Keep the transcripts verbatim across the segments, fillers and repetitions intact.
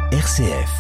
R C F.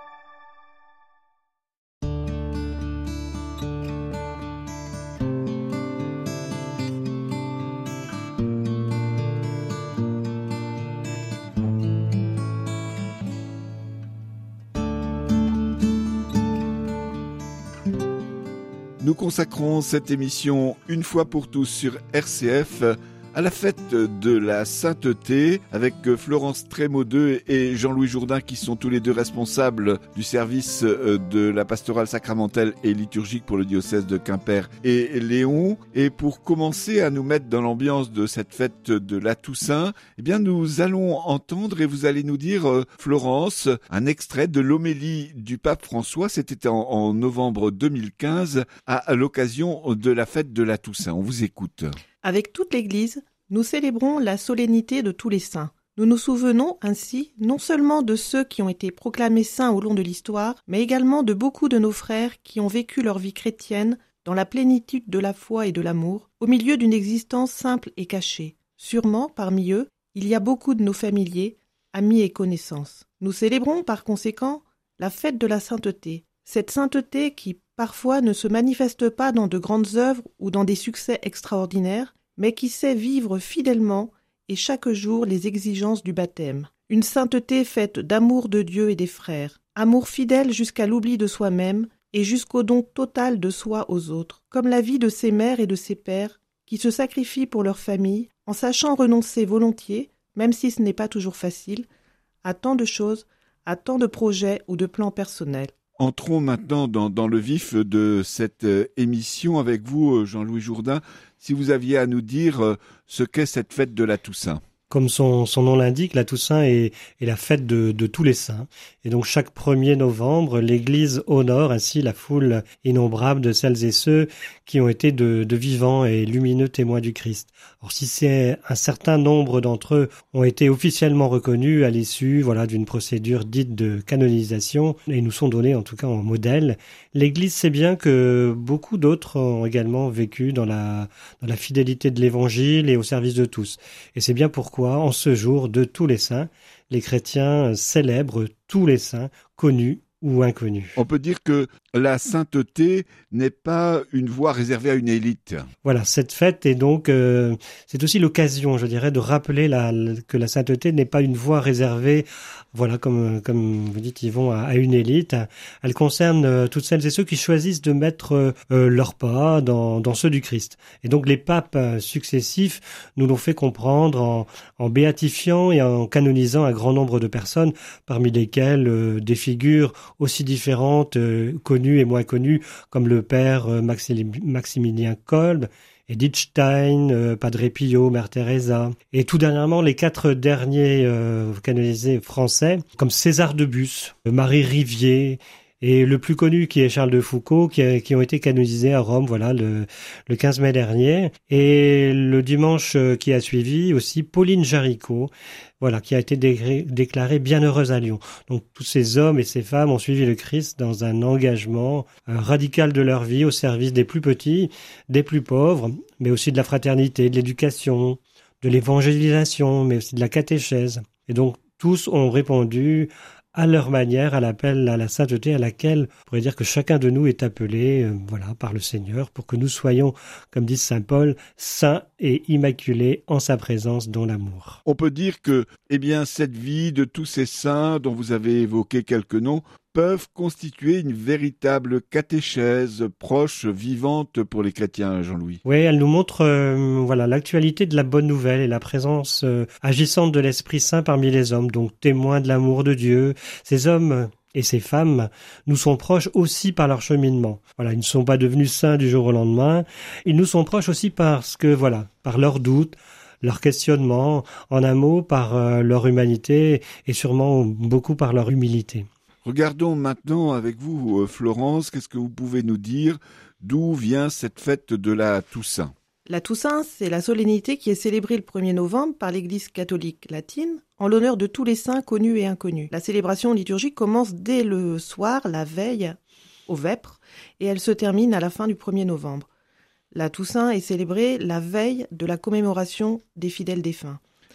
Nous consacrons cette émission une fois pour tous sur R C F à la fête de la sainteté avec Florence Trémaudet et Jean-Louis Jourdain qui sont tous les deux responsables du service de la pastorale sacramentelle et liturgique pour le diocèse de Quimper et Léon. Et pour commencer à nous mettre dans l'ambiance de cette fête de la Toussaint, eh bien nous allons entendre et vous allez nous dire, Florence, un extrait de l'homélie du pape François. C'était en, en novembre deux mille quinze à, à l'occasion de la fête de la Toussaint. On vous écoute. Avec toute l'Église, nous célébrons la solennité de tous les saints. Nous nous souvenons ainsi non seulement de ceux qui ont été proclamés saints au long de l'histoire, mais également de beaucoup de nos frères qui ont vécu leur vie chrétienne dans la plénitude de la foi et de l'amour, au milieu d'une existence simple et cachée. Sûrement, parmi eux, il y a beaucoup de nos familiers, amis et connaissances. Nous célébrons par conséquent la fête de la sainteté, cette sainteté qui parfois ne se manifeste pas dans de grandes œuvres ou dans des succès extraordinaires, mais qui sait vivre fidèlement et chaque jour les exigences du baptême. Une sainteté faite d'amour de Dieu et des frères, amour fidèle jusqu'à l'oubli de soi-même et jusqu'au don total de soi aux autres, comme la vie de ces mères et de ces pères qui se sacrifient pour leur famille en sachant renoncer volontiers, même si ce n'est pas toujours facile, à tant de choses, à tant de projets ou de plans personnels. Entrons maintenant dans, dans le vif de cette euh, émission avec vous, Jean-Louis Jourdain. Si vous aviez à nous dire euh, ce qu'est cette fête de la Toussaint. Comme son, son nom l'indique, la Toussaint est, est la fête de, de tous les saints. Et donc chaque premier novembre, l'Église honore ainsi la foule innombrable de celles et ceux qui ont été de, de vivants et lumineux témoins du Christ. Or si c'est un certain nombre d'entre eux ont été officiellement reconnus à l'issue voilà, d'une procédure dite de canonisation, et nous sont donnés en tout cas en modèle, l'Église sait bien que beaucoup d'autres ont également vécu dans la, dans la fidélité de l'Évangile et au service de tous. Et c'est bien pourquoi en ce jour de tous les saints, les chrétiens célèbrent tous les saints, connus ou inconnus. On peut dire que la sainteté n'est pas une voie réservée à une élite. Voilà, cette fête est donc, euh, c'est aussi l'occasion, je dirais, de rappeler la, que la sainteté n'est pas une voie réservée, voilà, comme comme vous dites, Yvon, à, à une élite. Elle concerne euh, toutes celles et ceux qui choisissent de mettre euh, leur pas dans, dans ceux du Christ. Et donc les papes euh, successifs nous l'ont fait comprendre en, en béatifiant et en canonisant un grand nombre de personnes, parmi lesquelles euh, des figures aussi différentes, euh, connues et moins connues, comme le père euh, Maxi- Maximilien Kolbe, Edith Stein, euh, Padre Pio, Mère Teresa. Et tout dernièrement, les quatre derniers euh, canonisés français, comme César de Bus, Marie Rivier, et le plus connu qui est Charles de Foucauld, qui, a, qui ont été canonisés à Rome, voilà, le, le quinze mai dernier. Et le dimanche qui a suivi aussi, Pauline Jaricot, voilà, qui a été dé- déclarée bienheureuse à Lyon. Donc tous ces hommes et ces femmes ont suivi le Christ dans un engagement euh, radical de leur vie au service des plus petits, des plus pauvres, mais aussi de la fraternité, de l'éducation, de l'évangélisation, mais aussi de la catéchèse. Et donc tous ont répondu à leur manière, à l'appel à la sainteté à laquelle on pourrait dire que chacun de nous est appelé euh, voilà, par le Seigneur pour que nous soyons, comme dit saint Paul, saints et immaculés en sa présence dans l'amour. On peut dire que eh bien, cette vie de tous ces saints dont vous avez évoqué quelques noms peuvent constituer une véritable catéchèse proche, vivante pour les chrétiens, Jean-Louis. Oui, elle nous montre euh, voilà l'actualité de la bonne nouvelle et la présence euh, agissante de l'Esprit Saint parmi les hommes, donc témoins de l'amour de Dieu. Ces hommes et ces femmes nous sont proches aussi par leur cheminement. Voilà, ils ne sont pas devenus saints du jour au lendemain. Ils nous sont proches aussi parce que, voilà, par leurs doutes, leur questionnement, en un mot, par euh, leur humanité et sûrement beaucoup par leur humilité. Regardons maintenant avec vous, Florence, qu'est-ce que vous pouvez nous dire? D'où vient cette fête de la Toussaint? La Toussaint, c'est la solennité qui est célébrée le premier novembre par l'Église catholique latine en l'honneur de tous les saints connus et inconnus. La célébration liturgique commence dès le soir, la veille, aux vêpres, et elle se termine à la fin du premier novembre. La Toussaint est célébrée la veille de la commémoration des fidèles défunts.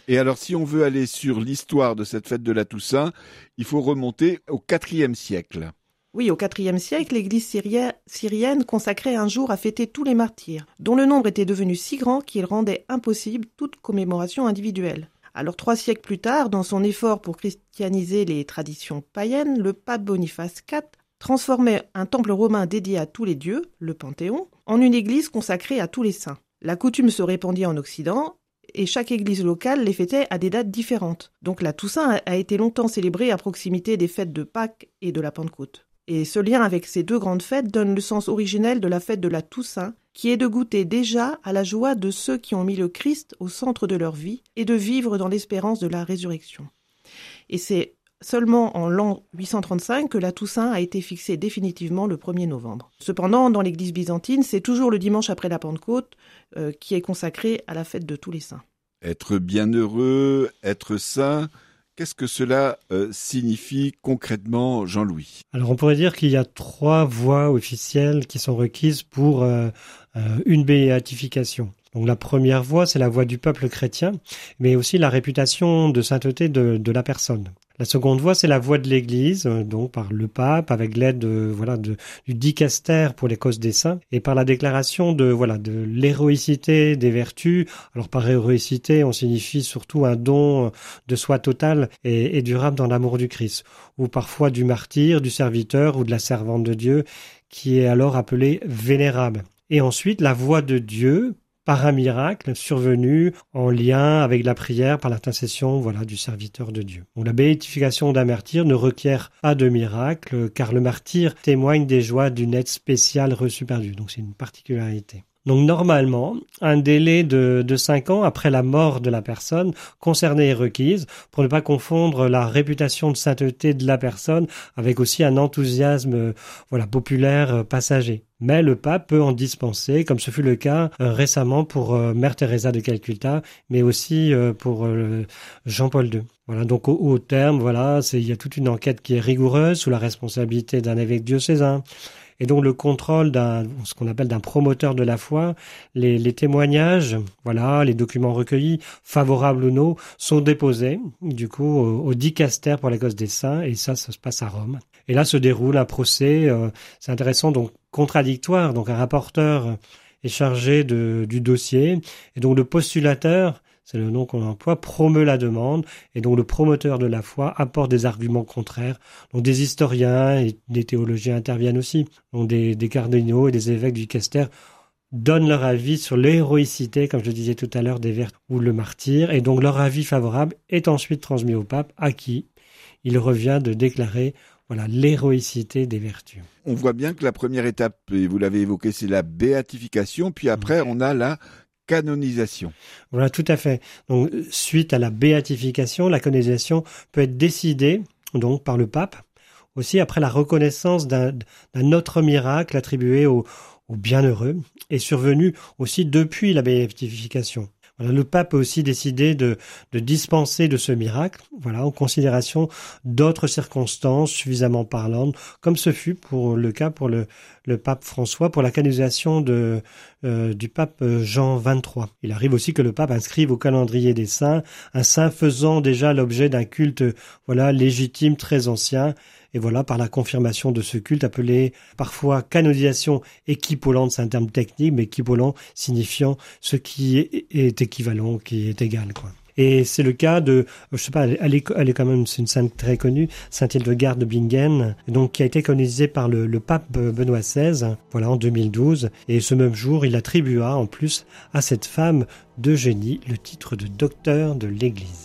Et alors, si on veut aller sur l'histoire de cette fête de la Toussaint, il faut remonter au quatrième siècle. Oui, au quatrième siècle, l'église syria- syrienne consacrait un jour à fêter tous les martyrs, dont le nombre était devenu si grand qu'il rendait impossible toute commémoration individuelle. Alors, trois siècles plus tard, dans son effort pour christianiser les traditions païennes, le pape Boniface quatre transformait un temple romain dédié à tous les dieux, le Panthéon, en une église consacrée à tous les saints. La coutume se répandit en Occident, et chaque église locale les fêtait à des dates différentes. Donc la Toussaint a été longtemps célébrée à proximité des fêtes de Pâques et de la Pentecôte. Et ce lien avec ces deux grandes fêtes donne le sens originel de la fête de la Toussaint, qui est de goûter déjà à la joie de ceux qui ont mis le Christ au centre de leur vie et de vivre dans l'espérance de la résurrection. Et c'est seulement en l'an huit cent trente-cinq que la Toussaint a été fixée définitivement le premier novembre. Cependant, dans l'église byzantine, c'est toujours le dimanche après la Pentecôte euh, qui est consacré à la fête de tous les saints. Être bienheureux, être saint, qu'est-ce que cela euh, signifie concrètement, Jean-Louis ? Alors on pourrait dire qu'il y a trois voies officielles qui sont requises pour euh, euh, une béatification. Donc la première voie, c'est la voie du peuple chrétien, mais aussi la réputation de sainteté de, de la personne. La seconde voie, c'est la voie de l'Église, donc par le pape, avec l'aide de, voilà, de, du dicaster pour les causes des saints, et par la déclaration de, voilà, de l'héroïcité des vertus. Alors par héroïcité, on signifie surtout un don de soi total et, et durable dans l'amour du Christ, ou parfois du martyr, du serviteur ou de la servante de Dieu, qui est alors appelé vénérable. Et ensuite, la voie de Dieu, par un miracle survenu en lien avec la prière par l'intercession, voilà, du serviteur de Dieu. Donc la béatification d'un martyr ne requiert pas de miracle, car le martyr témoigne des joies d'une aide spéciale reçue par Dieu. Donc c'est une particularité. Donc normalement, un délai de, de cinq ans après la mort de la personne concernée est requise pour ne pas confondre la réputation de sainteté de la personne avec aussi un enthousiasme voilà, populaire passager. Mais le pape peut en dispenser, comme ce fut le cas euh, récemment pour euh, Mère Teresa de Calcutta, mais aussi euh, pour euh, Jean-Paul deux. Voilà, donc au, au terme, voilà, c'est, il y a toute une enquête qui est rigoureuse sous la responsabilité d'un évêque diocésain. Et donc le contrôle d'un, ce qu'on appelle d'un promoteur de la foi, les, les témoignages, voilà, les documents recueillis, favorables ou non, sont déposés, du coup, au, au dicaster pour la cause des saints, et ça, ça se passe à Rome. Et là se déroule un procès, euh, c'est intéressant, donc contradictoire, donc un rapporteur est chargé de, du dossier, et donc le postulateur, c'est le nom qu'on emploie, promeut la demande, et donc le promoteur de la foi apporte des arguments contraires. Donc des historiens et des théologiens interviennent aussi. Donc des, des cardinaux et des évêques du dicaster donnent leur avis sur l'héroïcité, comme je le disais tout à l'heure, des vertus ou le martyr, et donc leur avis favorable est ensuite transmis au pape, à qui il revient de déclarer voilà, l'héroïcité des vertus. On voit bien que la première étape, et vous l'avez évoqué, c'est la béatification, puis après on a la canonisation. Voilà, tout à fait. Donc, suite à la béatification, la canonisation peut être décidée donc par le pape, aussi après la reconnaissance d'un, d'un autre miracle attribué au, au bienheureux et survenu aussi depuis la béatification. Voilà, le pape peut aussi décider de, de dispenser de ce miracle, voilà, en considération d'autres circonstances suffisamment parlantes, comme ce fut pour le cas pour le, le pape François pour la canonisation de, euh, du pape Jean vingt-trois. Il arrive aussi que le pape inscrive au calendrier des saints un saint faisant déjà l'objet d'un culte, voilà, légitime, très ancien. Et voilà, par la confirmation de ce culte appelé parfois canonisation équivalente, c'est un terme technique, mais équivalent signifiant ce qui est, est équivalent, qui est égal, quoi. Et c'est le cas de, je sais pas, elle est, elle est quand même, c'est une sainte très connue, Sainte Hildegarde de Bingen, donc qui a été canonisée par le, le pape Benoît seize, voilà, en deux mille douze. Et ce même jour, il attribua en plus à cette femme d'Eugénie le titre de docteur de l'Église.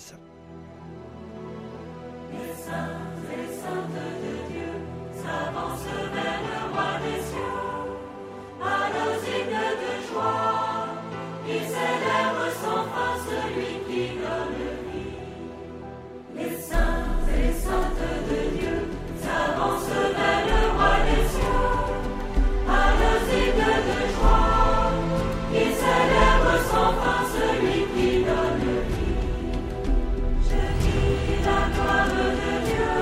Celui qui donne vie, je dis la gloire de Dieu.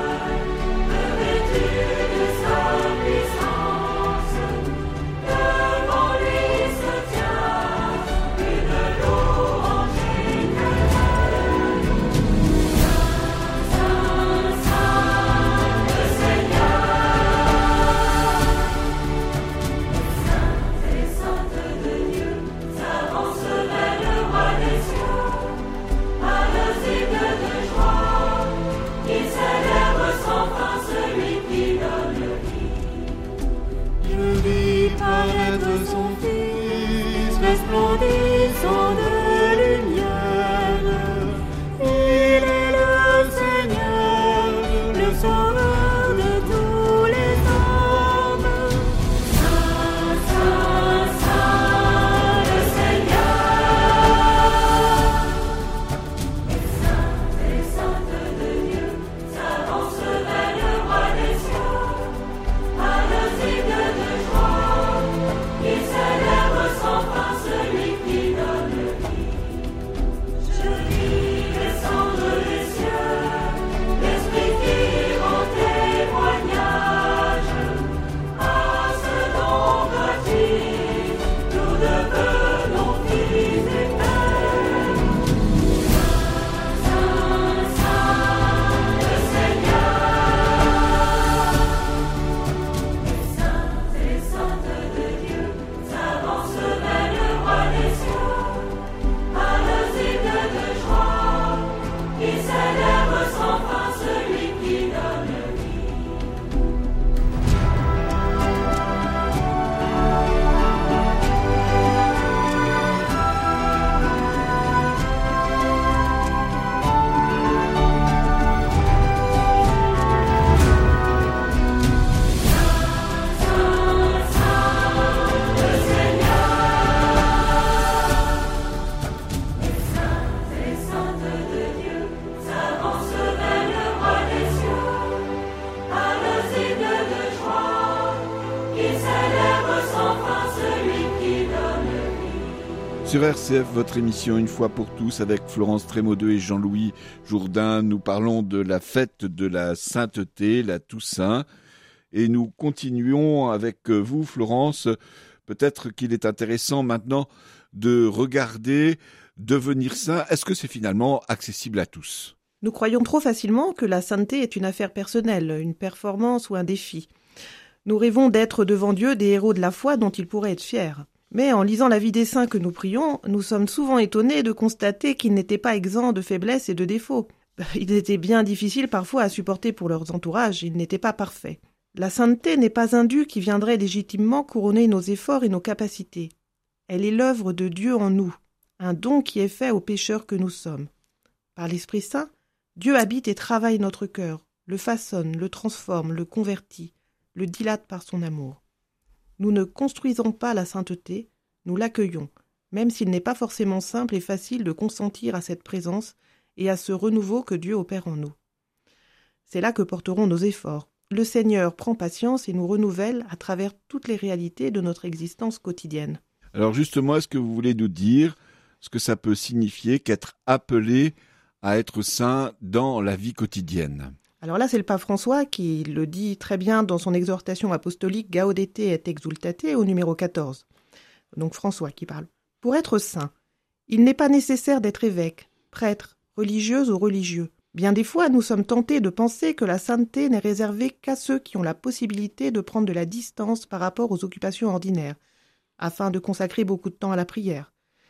Sur R C F, votre émission Une fois pour tous avec Florence Trémaudeau et Jean-Louis Jourdain. Nous parlons de la fête de la sainteté, la Toussaint. Et nous continuons avec vous, Florence. Peut-être qu'il est intéressant maintenant de regarder devenir saint. Est-ce que c'est finalement accessible à tous ? Nous croyons trop facilement que la sainteté est une affaire personnelle, une performance ou un défi. Nous rêvons d'être devant Dieu des héros de la foi dont il pourrait être fier. Mais en lisant la vie des saints que nous prions, nous sommes souvent étonnés de constater qu'ils n'étaient pas exempts de faiblesses et de défauts. Ils étaient bien difficiles parfois à supporter pour leurs entourages, ils n'étaient pas parfaits. La sainteté n'est pas un dû qui viendrait légitimement couronner nos efforts et nos capacités. Elle est l'œuvre de Dieu en nous, un don qui est fait aux pécheurs que nous sommes. Par l'Esprit Saint, Dieu habite et travaille notre cœur, le façonne, le transforme, le convertit, le dilate par son amour. Nous ne construisons pas la sainteté, nous l'accueillons, même s'il n'est pas forcément simple et facile de consentir à cette présence et à ce renouveau que Dieu opère en nous. C'est là que porteront nos efforts. Le Seigneur prend patience et nous renouvelle à travers toutes les réalités de notre existence quotidienne. Alors justement, est-ce que vous voulez nous dire ce que ça peut signifier qu'être appelé à être saint dans la vie quotidienne ? Alors là, c'est le pape François qui le dit très bien dans son exhortation apostolique Gaudete et Exultate au numéro quatorze. Donc François qui parle. Pour être saint, il n'est pas nécessaire d'être évêque, prêtre, religieuse ou religieux. Bien des fois, nous sommes tentés de penser que la sainteté n'est réservée qu'à ceux qui ont la possibilité de prendre de la distance par rapport aux occupations ordinaires, afin de consacrer beaucoup de temps à la prière.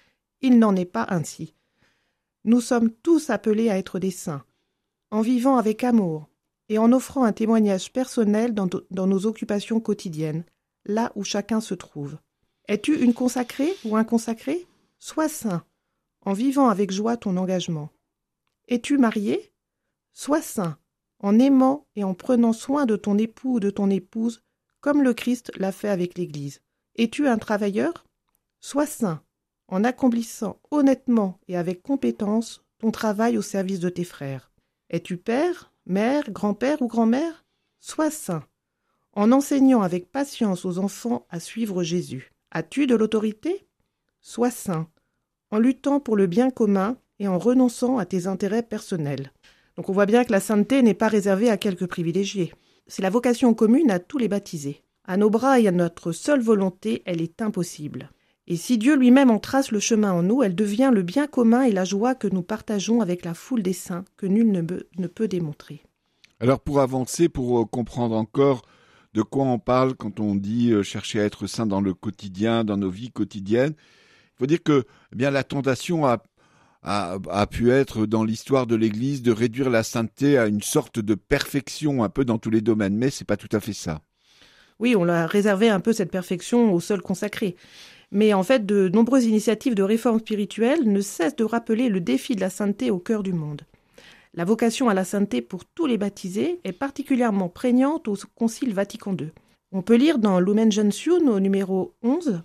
Il n'en est pas ainsi. Nous sommes tous appelés à être des saints, en vivant avec amour et en offrant un témoignage personnel dans, dans nos occupations quotidiennes, là où chacun se trouve. Es-tu une consacrée ou un consacré ? Sois saint, en vivant avec joie ton engagement. Es-tu marié ? Sois saint, en aimant et en prenant soin de ton époux ou de ton épouse, comme le Christ l'a fait avec l'Église. Es-tu un travailleur ? Sois saint, en accomplissant honnêtement et avec compétence ton travail au service de tes frères. Es-tu père, mère, grand-père ou grand-mère ? Sois saint, en enseignant avec patience aux enfants à suivre Jésus. As-tu de l'autorité ? Sois saint, en luttant pour le bien commun et en renonçant à tes intérêts personnels. Donc on voit bien que la sainteté n'est pas réservée à quelques privilégiés. C'est la vocation commune à tous les baptisés. À nos bras et à notre seule volonté, elle est impossible. Et si Dieu lui-même en trace le chemin en nous, elle devient le bien commun et la joie que nous partageons avec la foule des saints, que nul ne peut, ne peut démontrer. Alors pour avancer, pour comprendre encore de quoi on parle quand on dit chercher à être saint dans le quotidien, dans nos vies quotidiennes, il faut dire que eh bien, la tentation a, a, a pu être dans l'histoire de l'Église de réduire la sainteté à une sorte de perfection un peu dans tous les domaines, mais c'est pas tout à fait ça. Oui, on l'a réservé un peu cette perfection aux seuls consacrés. Mais en fait, de nombreuses initiatives de réforme spirituelle ne cessent de rappeler le défi de la sainteté au cœur du monde. La vocation à la sainteté pour tous les baptisés est particulièrement prégnante au Concile Vatican deux. On peut lire dans Lumen Gentium au numéro onze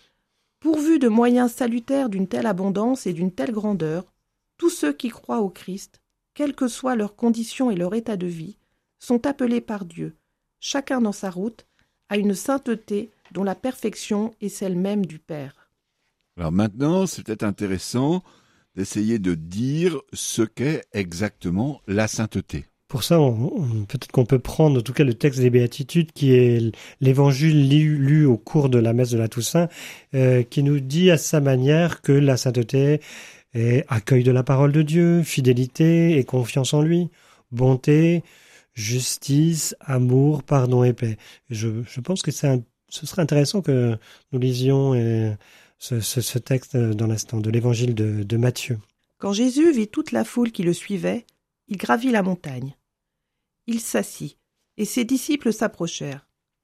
« Pourvu de moyens salutaires d'une telle abondance et d'une telle grandeur, tous ceux qui croient au Christ, quelles que soient leurs conditions et leur état de vie, sont appelés par Dieu, chacun dans sa route, à une sainteté dont la perfection est celle même du Père. » Alors maintenant, c'est peut-être intéressant d'essayer de dire ce qu'est exactement la sainteté. Pour ça, on, on, peut-être qu'on peut prendre en tout cas le texte des Béatitudes qui est l'évangile lu, lu au cours de la messe de la Toussaint, euh, qui nous dit à sa manière que la sainteté est accueil de la parole de Dieu, fidélité et confiance en lui, bonté, justice, amour, pardon et paix. Je, je pense que c'est un, ce serait intéressant que nous lisions euh, ce, ce, ce texte dans l'instant de l'évangile de, de Matthieu. Quand Jésus vit toute la foule qui le suivait, il gravit la montagne. Il s'assit, et ses disciples s'approchèrent.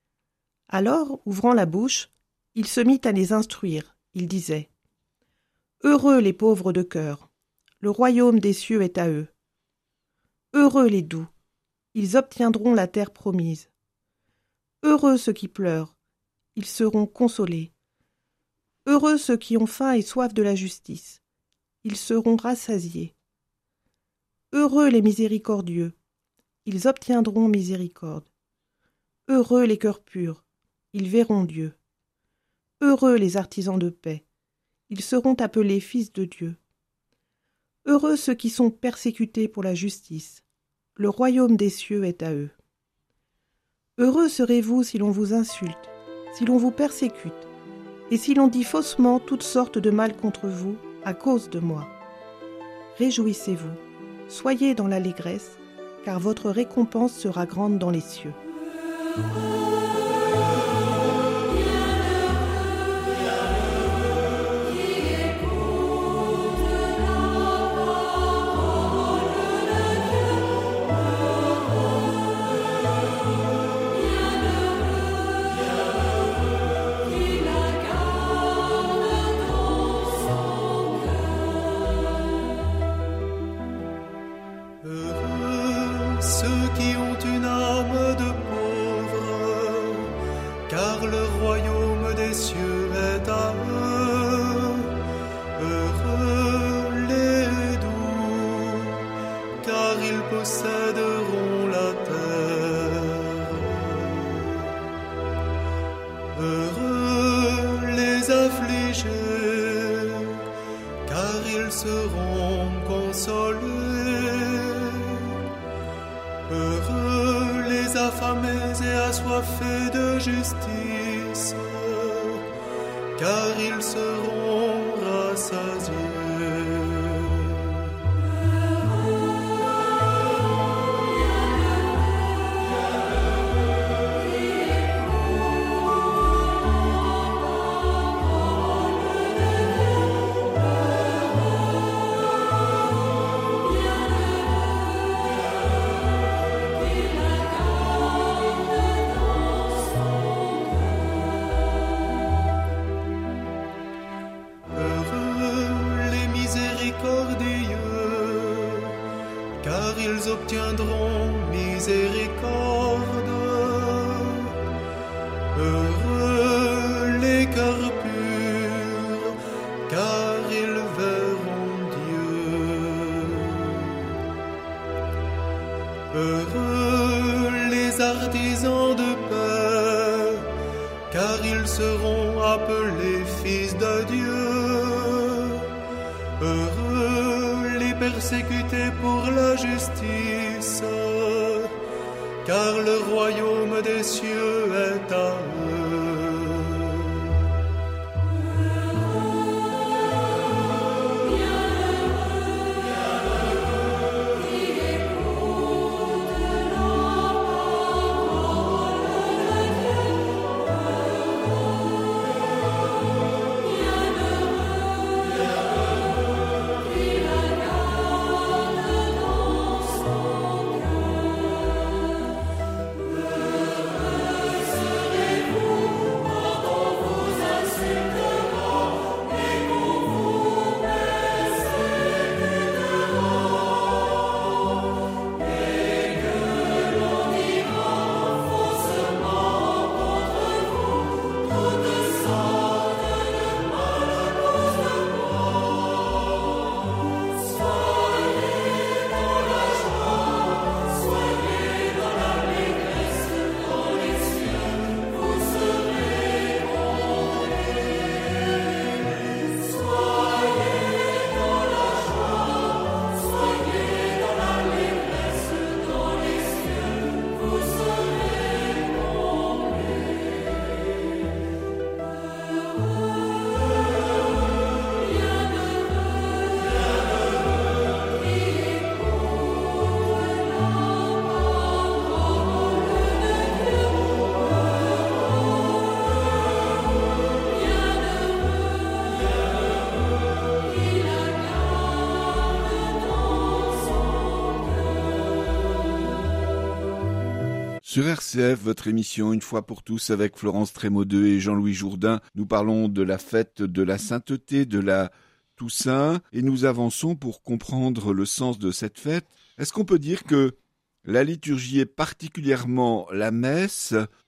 Alors, ouvrant la bouche, il se mit à les instruire. Il disait : « Heureux les pauvres de cœur, le royaume des cieux est à eux. Heureux les doux, ils obtiendront la terre promise. Heureux ceux qui pleurent, ils seront consolés. Heureux ceux qui ont faim et soif de la justice, ils seront rassasiés. Heureux les miséricordieux, ils obtiendront miséricorde. Heureux les cœurs purs, ils verront Dieu. Heureux les artisans de paix, ils seront appelés fils de Dieu. Heureux ceux qui sont persécutés pour la justice, le royaume des cieux est à eux. Heureux serez-vous si l'on vous insulte, si l'on vous persécute, et si l'on dit faussement toutes sortes de mal contre vous à cause de moi. Réjouissez-vous, soyez dans l'allégresse, car votre récompense sera grande dans les cieux. Posséderont la terre. Heureux les affligés, car ils seront consolés. Heureux les affamés et assoiffés de justice, car ils seront rassasiés. Car ils obtiendront miséricorde. Heureux les cœurs purs, car ils verront Dieu. Heureux les artisans de paix, car ils seront appelés fils de Dieu. Heureux les persécutés pour la justice, car le royaume des cieux est à eux. Sur R C F, votre émission Une fois pour tous avec Florence Trémaudet et Jean-Louis Jourdain, nous parlons de la fête de la sainteté, de la Toussaint, et nous avançons pour comprendre le sens de cette fête. Est-ce qu'on peut dire que la liturgie et particulièrement la messe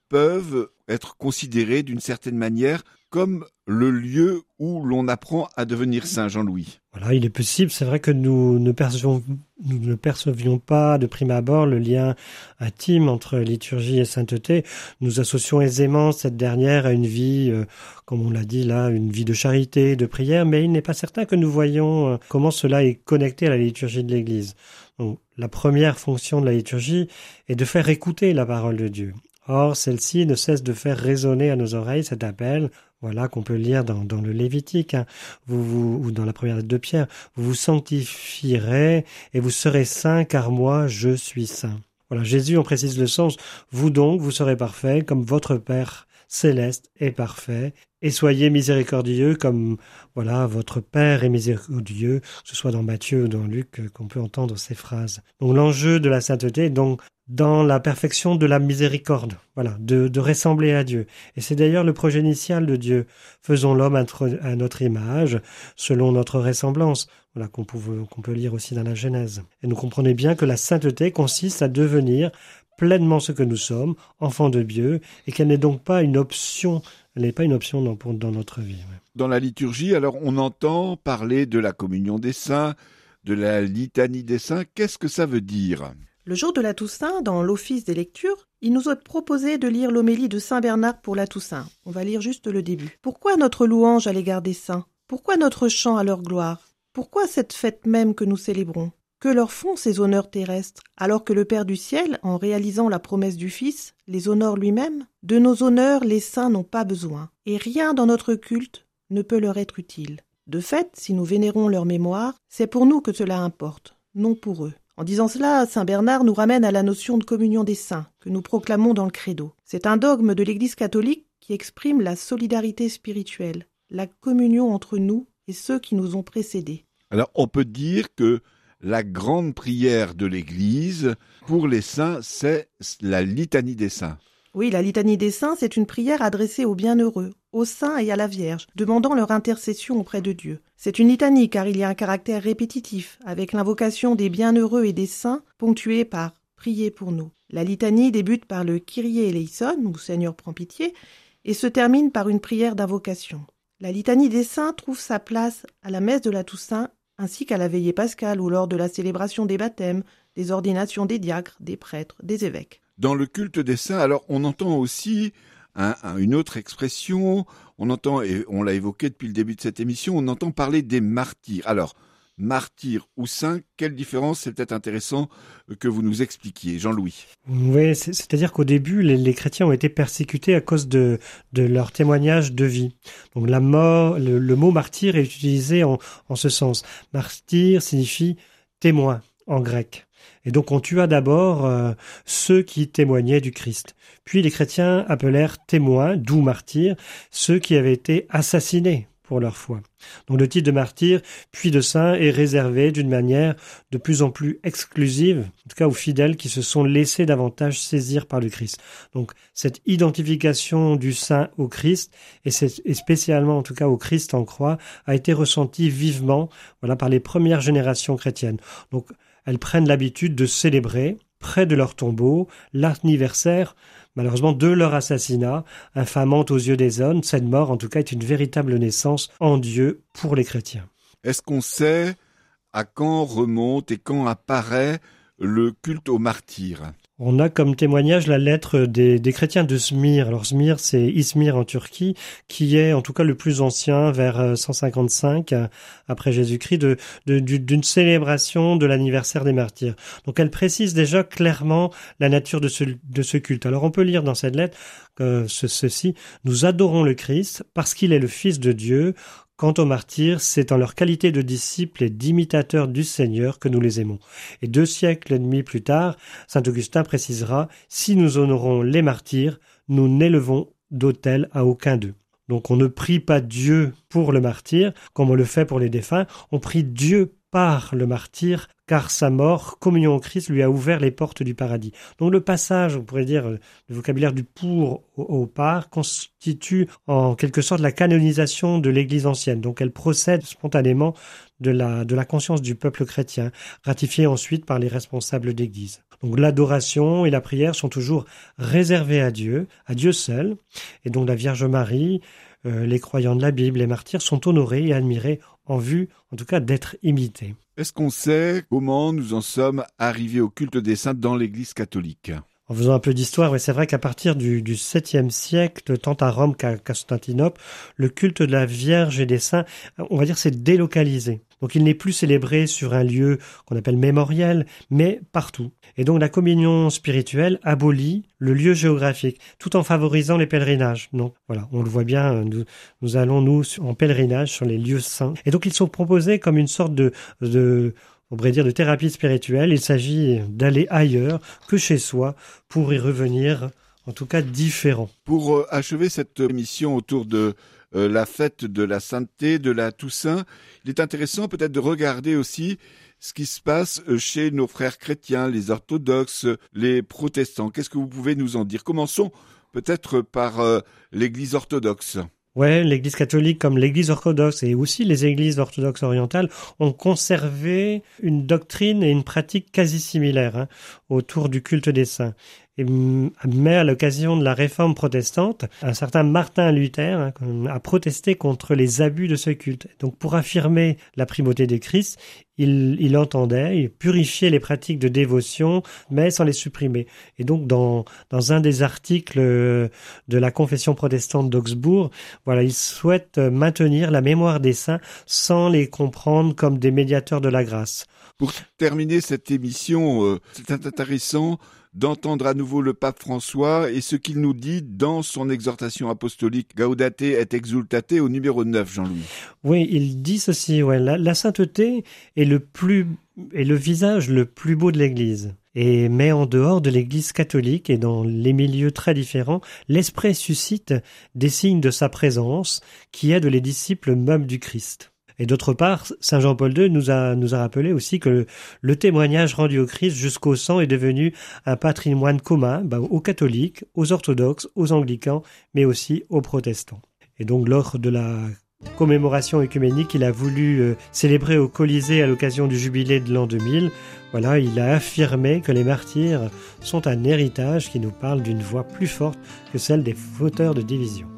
peuvent être considérés d'une certaine manière comme le lieu où l'on apprend à devenir saint, Jean-Louis. Voilà, il est possible, c'est vrai que nous ne percevions, nous ne percevions pas de prime abord le lien intime entre liturgie et sainteté. Nous associons aisément cette dernière à une vie, euh, comme on l'a dit là, une vie de charité, de prière, mais il n'est pas certain que nous voyons euh, comment cela est connecté à la liturgie de l'Église. Donc, la première fonction de la liturgie est de faire écouter la parole de Dieu. Or, celle-ci ne cesse de faire résonner à nos oreilles cet appel, voilà, qu'on peut lire dans, dans le Lévitique, hein, vous, vous, ou dans la première lettre de Pierre. Vous vous sanctifierez et vous serez saints, car moi, je suis saint. Voilà, Jésus en précise le sens. Vous donc, vous serez parfaits, comme votre Père céleste est parfait, et soyez miséricordieux, comme voilà votre Père est miséricordieux, que ce soit dans Matthieu ou dans Luc qu'on peut entendre ces phrases. Donc l'enjeu de la sainteté est donc dans la perfection de la miséricorde, voilà, de, de ressembler à Dieu. Et c'est d'ailleurs le projet initial de Dieu. Faisons l'homme à notre image, selon notre ressemblance, voilà, qu'on peut, qu'on peut lire aussi dans la Genèse. Et nous comprenez bien que la sainteté consiste à devenir pleinement ce que nous sommes, enfants de Dieu, et qu'elle n'est donc pas une option, elle n'est pas une option dans, dans notre vie. Ouais. Dans la liturgie, alors on entend parler de la communion des saints, de la litanie des saints. Qu'est-ce que ça veut dire ? Le jour de la Toussaint, dans l'office des lectures, il nous est proposé de lire l'homélie de saint Bernard pour la Toussaint. On va lire juste le début. Pourquoi notre louange à l'égard des saints ? Pourquoi notre chant à leur gloire ? Pourquoi cette fête même que nous célébrons ? Que leur font ces honneurs terrestres, alors que le Père du ciel, en réalisant la promesse du Fils, les honore lui-même ? De nos honneurs, les saints n'ont pas besoin, et rien dans notre culte ne peut leur être utile. De fait, si nous vénérons leur mémoire, c'est pour nous que cela importe, non pour eux. En disant cela, saint Bernard nous ramène à la notion de communion des saints, que nous proclamons dans le credo. C'est un dogme de l'Église catholique qui exprime la solidarité spirituelle, la communion entre nous et ceux qui nous ont précédés. Alors, on peut dire que la grande prière de l'Église pour les saints, c'est la litanie des saints. Oui, la litanie des saints, c'est une prière adressée aux bienheureux, aux saints et à la Vierge, demandant leur intercession auprès de Dieu. C'est une litanie car il y a un caractère répétitif, avec l'invocation des bienheureux et des saints, ponctuée par « Priez pour nous ». La litanie débute par le « Kyrie eleison » ou « Seigneur prends pitié » et se termine par une prière d'invocation. La litanie des saints trouve sa place à la messe de la Toussaint ainsi qu'à la veillée pascale ou lors de la célébration des baptêmes, des ordinations des diacres, des prêtres, des évêques. Dans le culte des saints, alors on entend aussi hein, une autre expression, on entend, et on l'a évoqué depuis le début de cette émission, on entend parler des martyrs. Alors, martyrs ou saints, quelle différence? C'est peut-être intéressant que vous nous expliquiez. Jean-Louis. Oui, c'est, c'est-à-dire qu'au début, les, les chrétiens ont été persécutés à cause de, de leur témoignage de vie. Donc la mort, le, le mot martyr est utilisé en, en ce sens. Martyr signifie témoin en grec. Et donc on tua d'abord euh, ceux qui témoignaient du Christ. Puis les chrétiens appelèrent témoins, d'où martyrs, ceux qui avaient été assassinés pour leur foi. Donc le titre de martyr, puis de saint, est réservé d'une manière de plus en plus exclusive, en tout cas aux fidèles qui se sont laissés davantage saisir par le Christ. Donc cette identification du saint au Christ, et, c'est, et spécialement en tout cas au Christ en croix, a été ressentie vivement voilà, par les premières générations chrétiennes. Donc elles prennent l'habitude de célébrer, près de leur tombeau, l'anniversaire, malheureusement, de leur assassinat, infamant aux yeux des hommes. Cette mort, en tout cas, est une véritable naissance en Dieu pour les chrétiens. Est-ce qu'on sait à quand remonte et quand apparaît le culte aux martyrs ? On a comme témoignage la lettre des, des chrétiens de Smyr. Alors Smyr, c'est Izmir en Turquie, qui est en tout cas le plus ancien, vers cent cinquante-cinq après Jésus-Christ, de, de, d'une célébration de l'anniversaire des martyrs. Donc elle précise déjà clairement la nature de ce, de ce culte. Alors on peut lire dans cette lettre euh, ce, ceci, « Nous adorons le Christ parce qu'il est le Fils de Dieu. Quant aux martyrs, c'est en leur qualité de disciples et d'imitateurs du Seigneur que nous les aimons. » Et deux siècles et demi plus tard, saint Augustin précisera « Si nous honorons les martyrs, nous n'élevons d'autel à aucun d'eux. » Donc on ne prie pas Dieu pour le martyr, comme on le fait pour les défunts, on prie Dieu par le martyr car sa mort, communion au Christ, lui a ouvert les portes du paradis. Donc le passage, on pourrait dire, le vocabulaire du pour au, au par, constitue en quelque sorte la canonisation de l'Église ancienne. Donc elle procède spontanément de la, de la conscience du peuple chrétien, ratifiée ensuite par les responsables d'Église. Donc l'adoration et la prière sont toujours réservées à Dieu, à Dieu seul, et donc la Vierge Marie, euh, les croyants de la Bible, les martyrs sont honorés et admirés en vue, en tout cas, d'être imités. Est-ce qu'on sait comment nous en sommes arrivés au culte des saints dans l'Église catholique ? En faisant un peu d'histoire, oui, c'est vrai qu'à partir du, du septième siècle, tant à Rome qu'à Constantinople, le culte de la Vierge et des saints, on va dire, s'est délocalisé. Donc il n'est plus célébré sur un lieu qu'on appelle mémoriel, mais partout. Et donc la communion spirituelle abolit le lieu géographique, tout en favorisant les pèlerinages. Donc voilà, on le voit bien, nous, nous allons nous en pèlerinage sur les lieux saints. Et donc ils sont proposés comme une sorte de... de on pourrait dire de thérapie spirituelle. Il s'agit d'aller ailleurs que chez soi pour y revenir, en tout cas différent. Pour euh, achever cette émission autour de euh, la fête de la sainteté, de la Toussaint, il est intéressant peut-être de regarder aussi ce qui se passe chez nos frères chrétiens, les orthodoxes, les protestants. Qu'est-ce que vous pouvez nous en dire ? Commençons peut-être par euh, l'Église orthodoxe. Ouais, l'Église catholique comme l'Église orthodoxe et aussi les Églises orthodoxes orientales ont conservé une doctrine et une pratique quasi similaires hein, autour du culte des saints. Et, mais à l'occasion de la réforme protestante, un certain Martin Luther hein, a protesté contre les abus de ce culte. Donc pour affirmer la primauté de Christ, il, il entendait il purifier les pratiques de dévotion, mais sans les supprimer. Et donc dans, dans un des articles de la Confession protestante d'Augsbourg, voilà, il souhaite maintenir la mémoire des saints sans les comprendre comme des médiateurs de la grâce. Pour terminer cette émission, euh, c'est intéressant d'entendre à nouveau le pape François et ce qu'il nous dit dans son exhortation apostolique Gaudate et Exsultate au numéro neuf, Jean-Louis. Oui, il dit ceci, ouais, la, la sainteté est le plus est le visage le plus beau de l'Église. Et mais en dehors de l'Église catholique et dans les milieux très différents, l'Esprit suscite des signes de sa présence qui aident les disciples mêmes du Christ. Et d'autre part, saint Jean-Paul deux nous a, nous a rappelé aussi que le, le témoignage rendu au Christ jusqu'au sang est devenu un patrimoine commun bah, aux catholiques, aux orthodoxes, aux anglicans, mais aussi aux protestants. Et donc lors de la commémoration œcuménique qu'il a voulu euh, célébrer au Colisée à l'occasion du jubilé de l'an deux mille, voilà, il a affirmé que les martyrs sont un héritage qui nous parle d'une voix plus forte que celle des fauteurs de division.